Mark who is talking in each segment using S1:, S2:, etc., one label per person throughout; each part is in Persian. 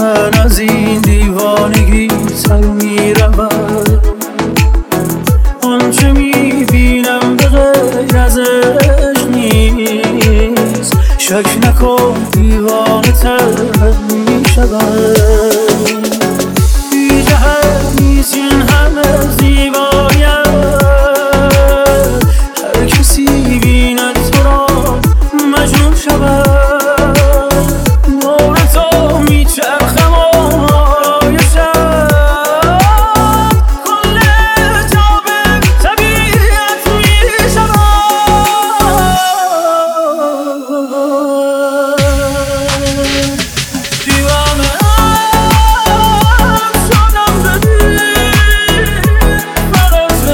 S1: من از این دیوانگی سر می‌رود. آنچه می‌بینم به غیر از عشق نیست، شک نکن دیوانه تر می‌شود. بی جهت نیست این همه زیباییت، هر کسی بیند تو را مجنون شود. دور تو میچرخم و آرای شب، کل جاب طبیعت میشود. دیوانه شدم ببین، فقط به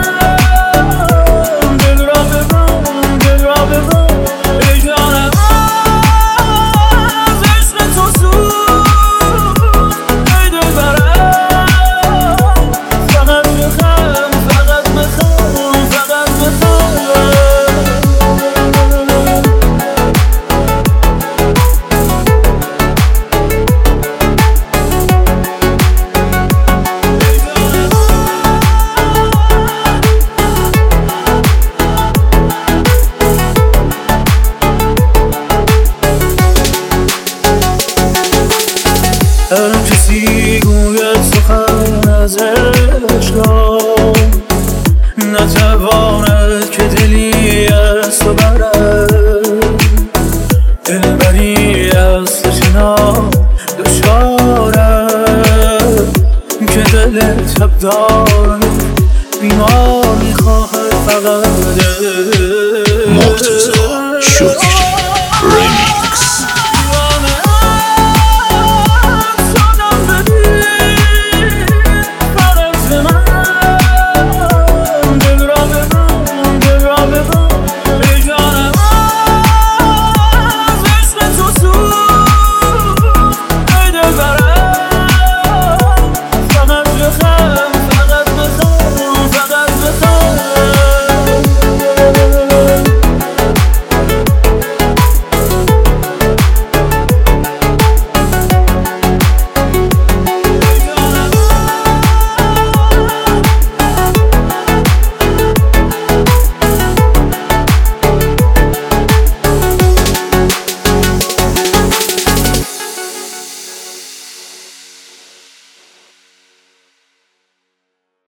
S1: من دل را ببن، دل را ببن. ای جانم از عشق تو سوز، ای دلبرم فقط بخند، فقط بخند، فقط بخند. هر کسی گوید سخن از عشق را، نتواند که دلی از تو برد. دلبری از تشنا دشوارد، که دل تب دارد